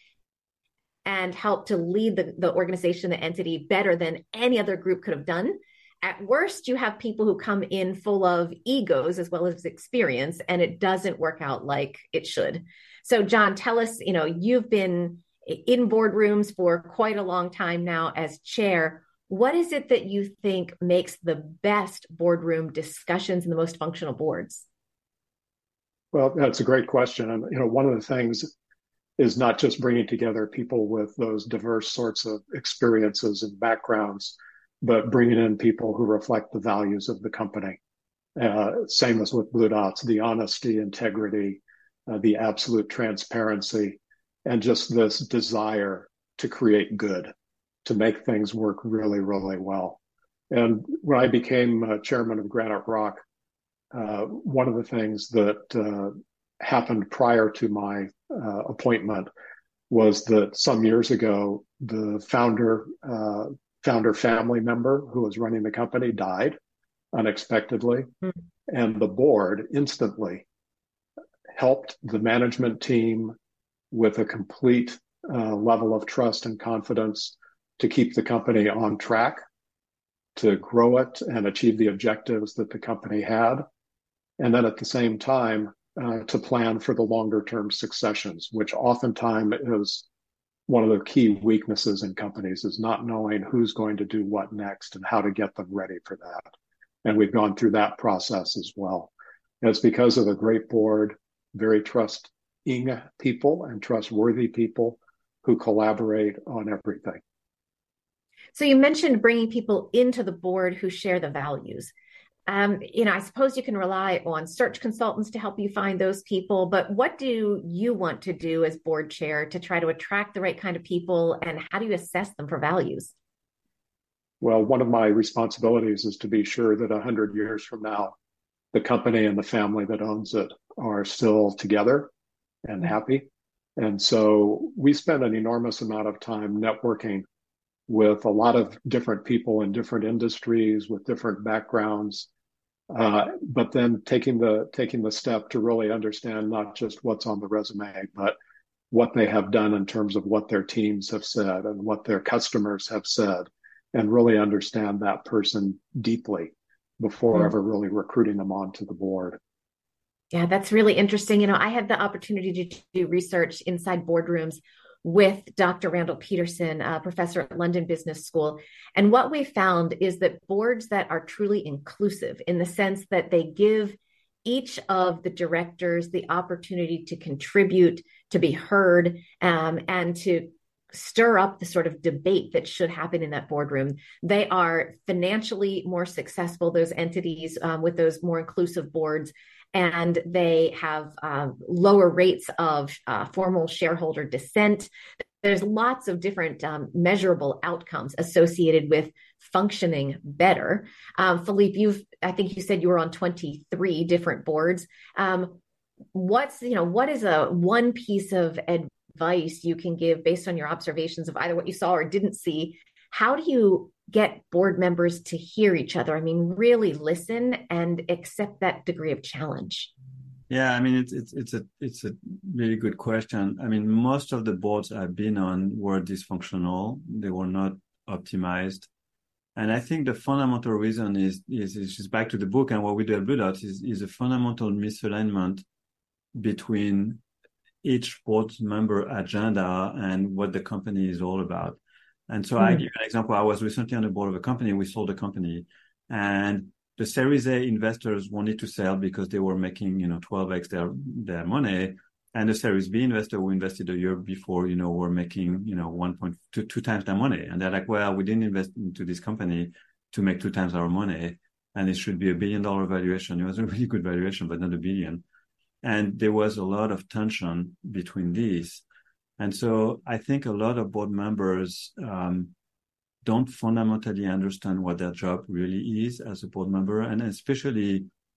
and help to lead the, the organization, the entity, better than any other group could have done. At worst, you have people who come in full of egos as well as experience, and it doesn't work out like it should. So, John, tell us, you know, you've been in boardrooms for quite a long time now as chair. What is it that you think makes the best boardroom discussions and the most functional boards? Well, that's a great question. And, you know, one of the things is not just bringing together people with those diverse sorts of experiences and backgrounds, but bringing in people who reflect the values of the company. Uh, same as with Blue Dots, the honesty, integrity, uh, the absolute transparency, and just this desire to create good, to make things work really, really well. And when I became uh, chairman of Granite Rock, uh, one of the things that uh, happened prior to my uh, appointment was that some years ago, the founder uh, founder family member who was running the company died unexpectedly. Mm. And the board instantly helped the management team with a complete uh, level of trust and confidence to keep the company on track, to grow it and achieve the objectives that the company had. And then at the same time, uh, to plan for the longer term successions, which oftentimes is one of the key weaknesses in companies, is not knowing who's going to do what next and how to get them ready for that. And we've gone through that process as well. And it's because of a great board, very trusting people and trustworthy people who collaborate on everything. So you mentioned bringing people into the board who share the values. Um, you know, I suppose you can rely on search consultants to help you find those people, but what do you want to do as board chair to try to attract the right kind of people, and how do you assess them for values? Well, one of my responsibilities is to be sure that one hundred years from now, the company and the family that owns it are still together and happy. And so we spend an enormous amount of time networking with a lot of different people in different industries with different backgrounds, uh, but then taking the taking the step to really understand not just what's on the resume, but what they have done in terms of what their teams have said and what their customers have said, and really understand that person deeply before mm-hmm. ever really recruiting them onto the board. Yeah, that's really interesting. You know, I had the opportunity to do research inside boardrooms with Doctor Randall Peterson, a professor at London Business School. And what we found is that boards that are truly inclusive, in the sense that they give each of the directors the opportunity to contribute, to be heard, um, and to stir up the sort of debate that should happen in that boardroom. They are financially more successful, those entities um, with those more inclusive boards, and they have uh, lower rates of uh, formal shareholder dissent. There's lots of different um, measurable outcomes associated with functioning better. Um, Philippe, you've, I think you said you were on twenty-three different boards. Um, what's, you know, what is a one piece of advice you can give based on your observations of either what you saw or didn't see? How do you get board members to hear each other? I mean, really listen and accept that degree of challenge. Yeah, I mean, it's it's it's a it's a really good question. I mean, most of the boards I've been on were dysfunctional; they were not optimized, and I think the fundamental reason is is is just back to the book and what we do at Blue Dots is is a fundamental misalignment between each board member agenda and what the company is all about. And so mm. I give you an example. I was recently on the board of a company. We sold a company, and the Series A investors wanted to sell because they were making, you know, twelve x their, their money. And the Series B investor who invested a year before, you know, were making, you know, one point two, two times their money. And they're like, well, we didn't invest into this company to make two times our money. And it should be a billion dollar valuation. It was a really good valuation, but not a billion. And there was a lot of tension between these. And so I think a lot of board members um, don't fundamentally understand what their job really is as a board member, and especially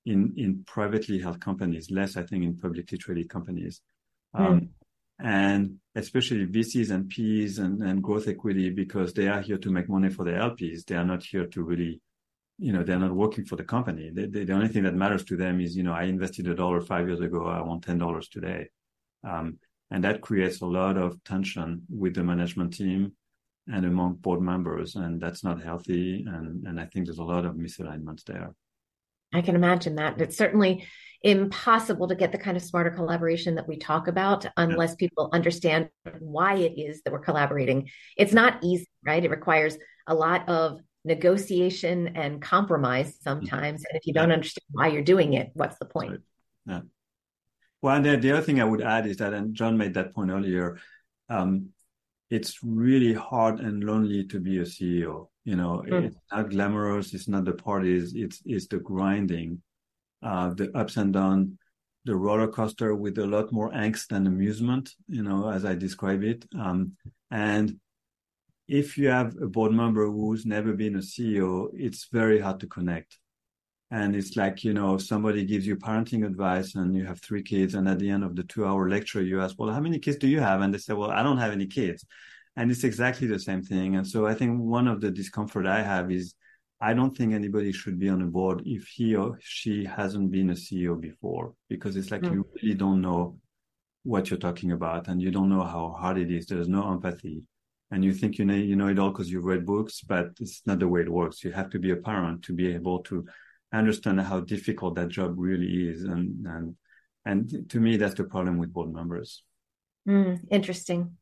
in, in privately held companies, less, I think, in publicly traded companies. Um, mm. And especially V Cs and P Es and, and growth equity, because they are here to make money for the L Ps. They are not here to really, you know, they're not working for the company. They, they, the only thing that matters to them is, you know, I invested a dollar five years ago. I want ten dollars today. Um, and that creates a lot of tension with the management team and among board members. And that's not healthy. And, and I think there's a lot of misalignments there. I can imagine that. It's certainly impossible to get the kind of smarter collaboration that we talk about unless yeah. people understand why it is that we're collaborating. It's not easy, right? It requires a lot of negotiation and compromise sometimes. And if you don't yeah. understand why you're doing it, what's the point? Right. Yeah. Well, and the, the other thing I would add is that, and John made that point earlier, um, it's really hard and lonely to be a C E O. You know, mm. it's not glamorous. It's not the parties. It's it's the grinding, uh, the ups and downs, the roller coaster with a lot more angst than amusement. You know, as I describe it. Um, and if you have a board member who's never been a C E O, it's very hard to connect. And it's like, you know, somebody gives you parenting advice and you have three kids. And at the end of the two hour lecture, you ask, well, how many kids do you have? And they say, well, I don't have any kids. And it's exactly the same thing. And so I think one of the discomfort I have is I don't think anybody should be on a board if he or she hasn't been a C E O before, because it's like mm. you really don't know what you're talking about and you don't know how hard it is. There's no empathy. And you think you know, you know it all because you've read books, but it's not the way it works. You have to be a parent to be able to understand how difficult that job really is. And and and to me, that's the problem with board members. Mm, interesting.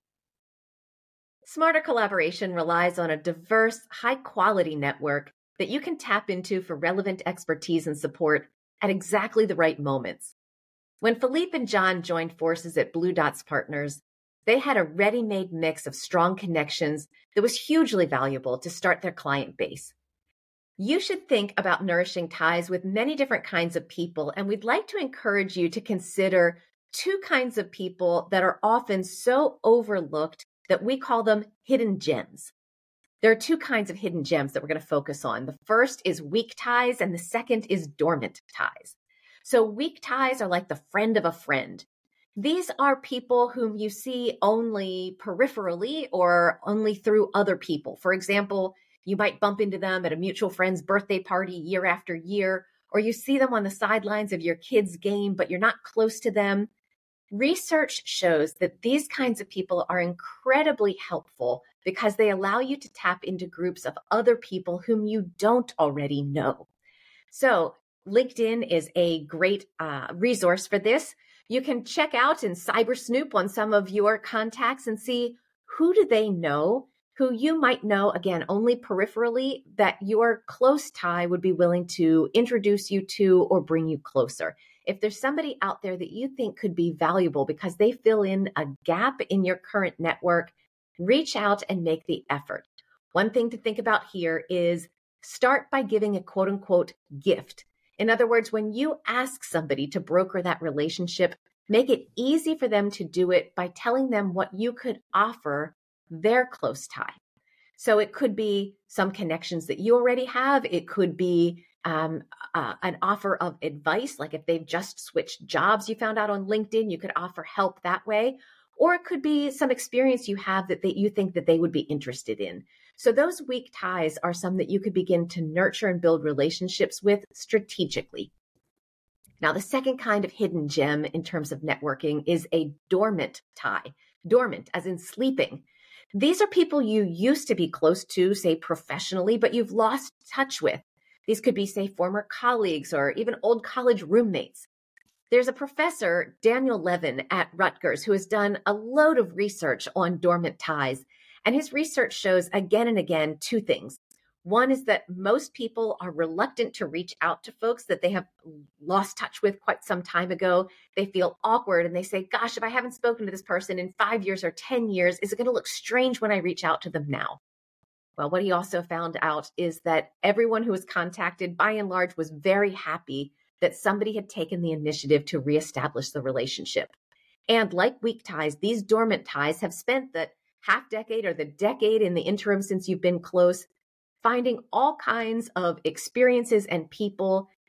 Smarter collaboration relies on a diverse, high-quality network that you can tap into for relevant expertise and support at exactly the right moments. When Philippe and John joined forces at Blue Dots Partners, they had a ready-made mix of strong connections that was hugely valuable to start their client base. You should think about nourishing ties with many different kinds of people, and we'd like to encourage you to consider two kinds of people that are often so overlooked that we call them hidden gems. There are two kinds of hidden gems that we're going to focus on. The first is weak ties, and the second is dormant ties. So weak ties are like the friend of a friend. These are people whom you see only peripherally or only through other people. For example, you might bump into them at a mutual friend's birthday party year after year, or you see them on the sidelines of your kid's game, but you're not close to them. Research shows that these kinds of people are incredibly helpful because they allow you to tap into groups of other people whom you don't already know. So LinkedIn is a great uh, resource for this. You can check out and cyber snoop on some of your contacts and see who do they know, who you might know, again, only peripherally, that your close tie would be willing to introduce you to or bring you closer. If there's somebody out there that you think could be valuable because they fill in a gap in your current network, reach out and make the effort. One thing to think about here is start by giving a quote unquote gift. In other words, when you ask somebody to broker that relationship, make it easy for them to do it by telling them what you could offer their close tie. So it could be some connections that you already have. It could be um, uh, an offer of advice, like if they've just switched jobs you found out on LinkedIn, you could offer help that way. Or it could be some experience you have that they, you think that they would be interested in. So those weak ties are some that you could begin to nurture and build relationships with strategically. Now, the second kind of hidden gem in terms of networking is a dormant tie. Dormant, as in sleeping. These are people you used to be close to, say professionally, but you've lost touch with. These could be, say, former colleagues or even old college roommates. There's a professor, Daniel Levin at Rutgers, who has done a load of research on dormant ties. And his research shows again and again two things. One is that most people are reluctant to reach out to folks that they have lost touch with quite some time ago. They feel awkward and they say, gosh, if I haven't spoken to this person in five years or ten years, is it going to look strange when I reach out to them now? Well, what he also found out is that everyone who was contacted, by and large, was very happy that somebody had taken the initiative to reestablish the relationship. And like weak ties, these dormant ties have spent the half decade or the decade in the interim since you've been close, finding all kinds of experiences and people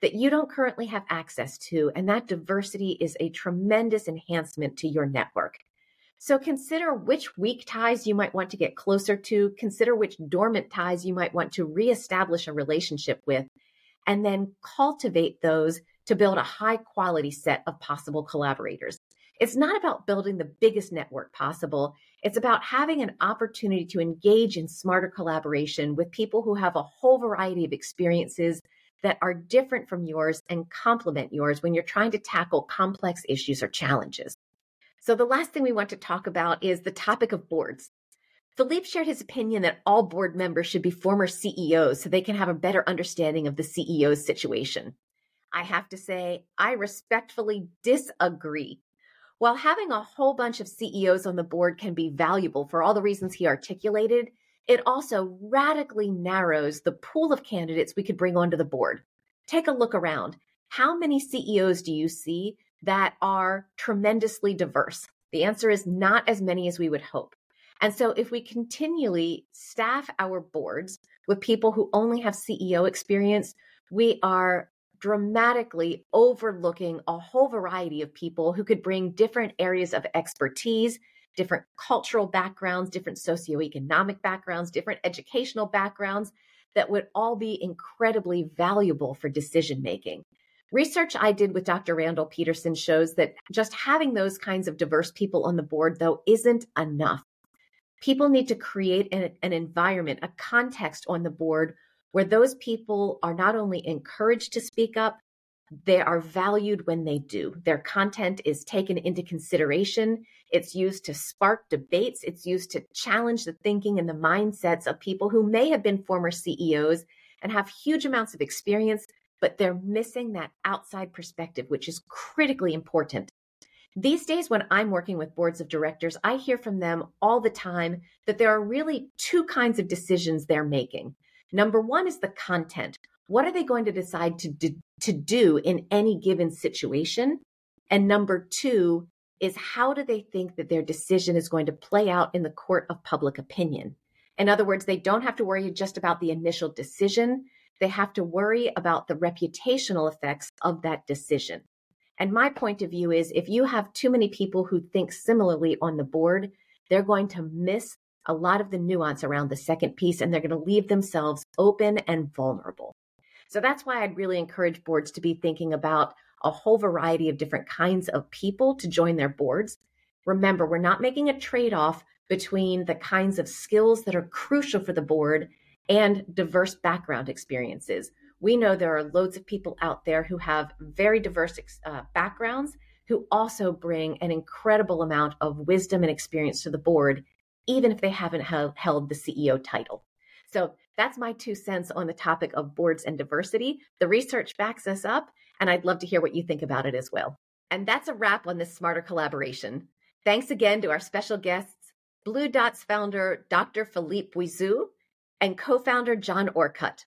that you don't currently have access to, and that diversity is a tremendous enhancement to your network. So consider which weak ties you might want to get closer to, consider which dormant ties you might want to reestablish a relationship with, and then cultivate those to build a high quality set of possible collaborators. It's not about building the biggest network possible. It's about having an opportunity to engage in smarter collaboration with people who have a whole variety of experiences that are different from yours and complement yours when you're trying to tackle complex issues or challenges. So the last thing we want to talk about is the topic of boards. Philippe shared his opinion that all board members should be former C E Os so they can have a better understanding of the C E O's situation. I have to say, I respectfully disagree. While having a whole bunch of C E Os on the board can be valuable for all the reasons he articulated, it also radically narrows the pool of candidates we could bring onto the board. Take a look around. How many C E Os do you see that are tremendously diverse? The answer is not as many as we would hope. And so if we continually staff our boards with people who only have C E O experience, we are dramatically overlooking a whole variety of people who could bring different areas of expertise, different cultural backgrounds, different socioeconomic backgrounds, different educational backgrounds that would all be incredibly valuable for decision making. Research I did with Doctor Randall Peterson shows that just having those kinds of diverse people on the board, though, isn't enough. People need to create an, an environment, a context on the board where those people are not only encouraged to speak up, they are valued when they do. Their content is taken into consideration. It's used to spark debates. It's used to challenge the thinking and the mindsets of people who may have been former C E Os and have huge amounts of experience, but they're missing that outside perspective, which is critically important. These days, when I'm working with boards of directors, I hear from them all the time that there are really two kinds of decisions they're making. Number one is the content. What are they going to decide to do, to do in any given situation? And number two is how do they think that their decision is going to play out in the court of public opinion? In other words, they don't have to worry just about the initial decision. They have to worry about the reputational effects of that decision. And my point of view is if you have too many people who think similarly on the board, they're going to miss a lot of the nuance around the second piece, and they're going to leave themselves open and vulnerable. So that's why I'd really encourage boards to be thinking about a whole variety of different kinds of people to join their boards. Remember, we're not making a trade-off between the kinds of skills that are crucial for the board and diverse background experiences. We know there are loads of people out there who have very diverse uh, backgrounds who also bring an incredible amount of wisdom and experience to the board, even if they haven't held, held the C E O title. So that's my two cents on the topic of boards and diversity. The research backs us up, and I'd love to hear what you think about it as well. And that's a wrap on this Smarter Collaboration. Thanks again to our special guests, Blue Dot's founder, Doctor Philippe Boissou, and co-founder John Orcutt.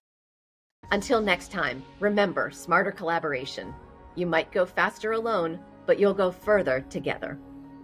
Until next time, remember Smarter Collaboration. You might go faster alone, but you'll go further together.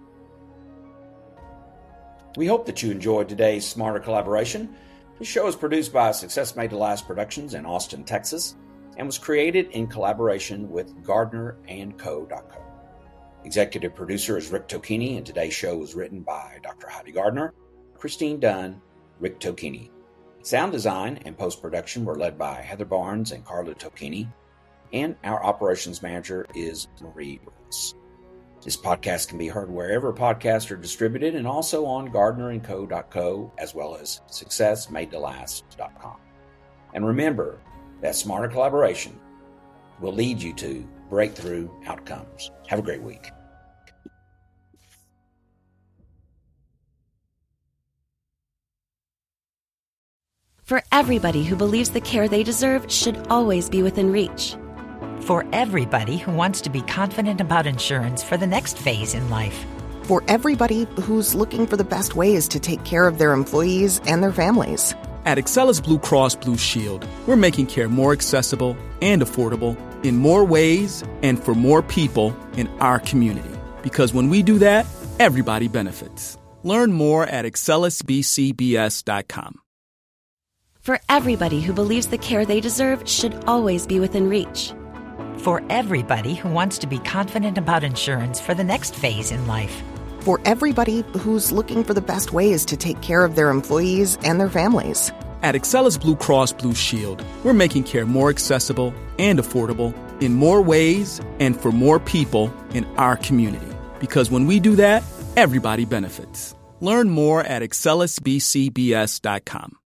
We hope that you enjoyed today's Smarter Collaboration. This show is produced by Success Made to Last Productions in Austin, Texas, and was created in collaboration with Gardner and Co dot co. Executive producer is Rick Tocchini, and today's show was written by Doctor Heidi Gardner, Christine Dunn, Rick Tocchini. Sound design and post-production were led by Heather Barnes and Carla Tocchini, and our operations manager is Marie Rose. This podcast can be heard wherever podcasts are distributed and also on Gardner and Co dot co as well as Success Made to Last dot com. And remember that Smarter Collaboration will lead you to breakthrough outcomes. Have a great week. For everybody who believes the care they deserve should always be within reach. For everybody who wants to be confident about insurance for the next phase in life. For everybody who's looking for the best ways to take care of their employees and their families. At Excellus Blue Cross Blue Shield, we're making care more accessible and affordable in more ways and for more people in our community. Because when we do that, everybody benefits. Learn more at excellus b c b s dot com. For everybody who believes the care they deserve should always be within reach. For everybody who wants to be confident about insurance for the next phase in life. For everybody who's looking for the best ways to take care of their employees and their families. At Excellus Blue Cross Blue Shield, we're making care more accessible and affordable in more ways and for more people in our community. Because when we do that, everybody benefits. Learn more at excellus b c b s dot com.